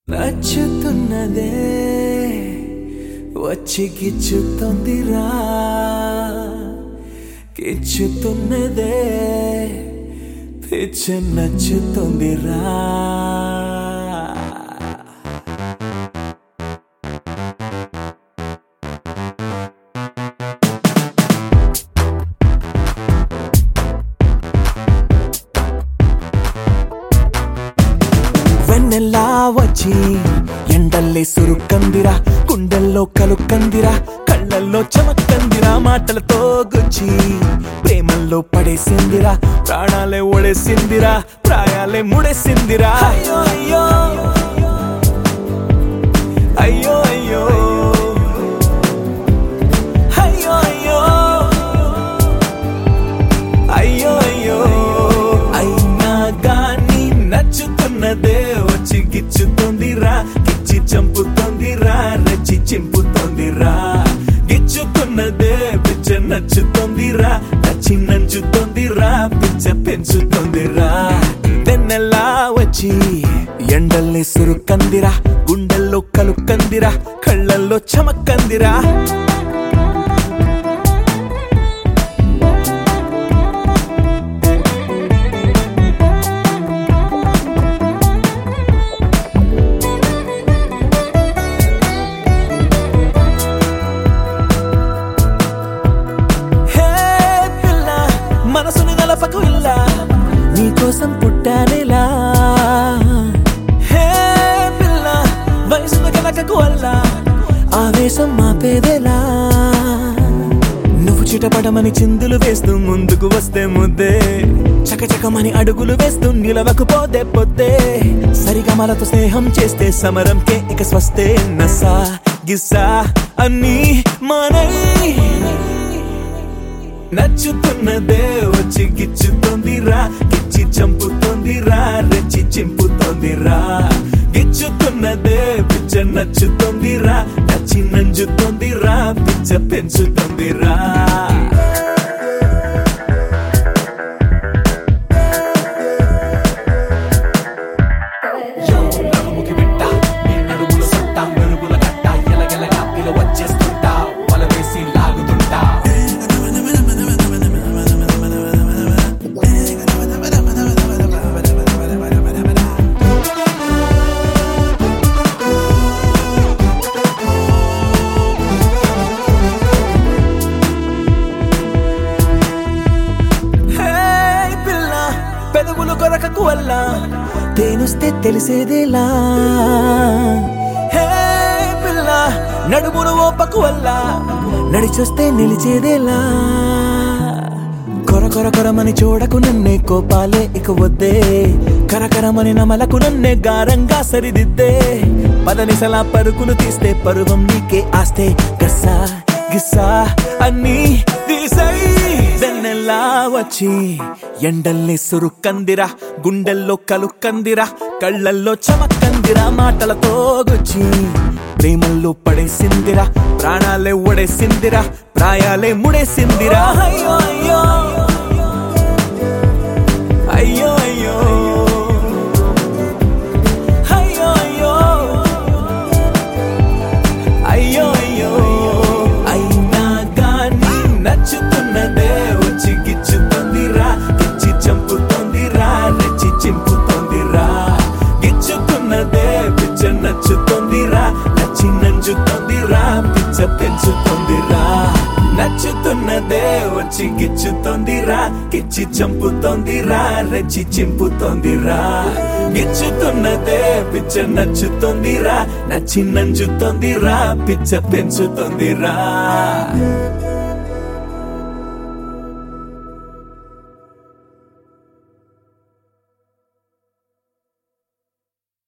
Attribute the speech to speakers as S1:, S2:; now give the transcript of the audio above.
S1: నచ్చుతున్నదే వచ్చి గిచ్చుతోందిరా గిచ్చుతున్నదే పిచ్చ నచ్చుతోందిరా వెన్నెలా వచ్చి ఎండల్లే సురుకందిరా గుండెల్లో కలుకందిరా కళ్ళల్లో చమకందిరా మాటలతో గుచ్చి ప్రేమల్లో పడేసిందిరా ప్రాణాలే ఒడేసిందిరా ప్రాయాలే ముడేసిందిరా అయ్యో అయ్యో అయ్యో అయ్యో అయ్యో అయ్యో అయ్యో అయినా గాని నచ్చుతున్నదే వచ్చి గిచ్చుతోందిరా గిచ్చి చంపుతోందిరా నచ్చి చింపుతోందిరా గిచ్చుతున్నదే పిచ్చ నచ్చుతోందిరా నచ్చి నంచుతోందిరా పిచ్చ పెంచుతోందిరా వెన్నెలా వచ్చి ఎండల్ని సురుకందిరా గుండెల్లో కలుకందిరా కళ్ళల్లో చమకందిరా మనసుని నలపకు ఇలా నీకోసం పుట్టానేలా హే పిల్ల వయసును కలకకు అల్లా ఆవేశం మాపేదేలా నువ్వు చిటపడమని చిందులు వేస్తూ ముందుకు వస్తే ముద్దే చకచకమని అడుగులు వేస్తూ నిలవకపోతే పొద్దే సరిగమలతో స్నేహం చేస్తే సమరంకే ఇక స్వస్తే నసా గిస్సా అన్నీ మనై నచ్చుతున్నదే వచ్చి గిచ్చుతోందిరా గిచ్చి చంపుతోందిరా రెచ్చి చింపుతోందిరా గిచ్చుతున్నదే పిచ్చ నచ్చుతోందిరా నచ్చి నంజుతోందిరా పిచ్చ పెంచుతోందిరా పెదవులు కొరకకు వల్ల తేనుస్తే తెలిసేదేలా హే పిల్ల నడుమును ఓపకు వల్ల నడిచొస్తే నిలిచేదేలా కొర కొరమని చూడకు నన్నే కోపాలే ఇక వద్దే కరకరమని నమలకు నన్నే గారంగా సరిదిద్దే పదనిసలా పరుగులు తీస్తే పరువం నీకే ఆస్తే గస్సా గిస్సా అన్నీ తీసై వెన్నెలా వచ్చి ఎండల్ని సురుకందిరా గుండెల్లో కలుకందిరా కళ్ళల్లో చమకందిరా మాటలతో గుచ్చి ప్రేమల్లో పడేసిందిరా ప్రాణాలే ఒడేసిందిరా ప్రాయాలే ముడేసిందిరా అయ్యో అయ్యో అయ్యో అయ్యో అయ్యో అయ్యో అయ్యో అయినా గాని నచ్చుతున్నదే వచ్చి గిచ్చుతోందిరా గిచ్చి చంపుతోందిరా రెచ్చి చింపుతోందిరా గిచ్చుతున్నదే పిచ్చ నచ్చుతోందిరా నచ్చి నంజుతోందిరా పిచ్చ పెంచుతోందిరా నచ్చుతున్నదే వచ్చి గిచ్చుతోందిరా గిచ్చి చంపుతోందిరా రెచ్చి చింపుతోందిరా గిచ్చుతున్నదే పిచ్చ నచ్చుతోందిరా నచ్చి నంజుతోందిరా పిచ్చ పెంచుతోందిరా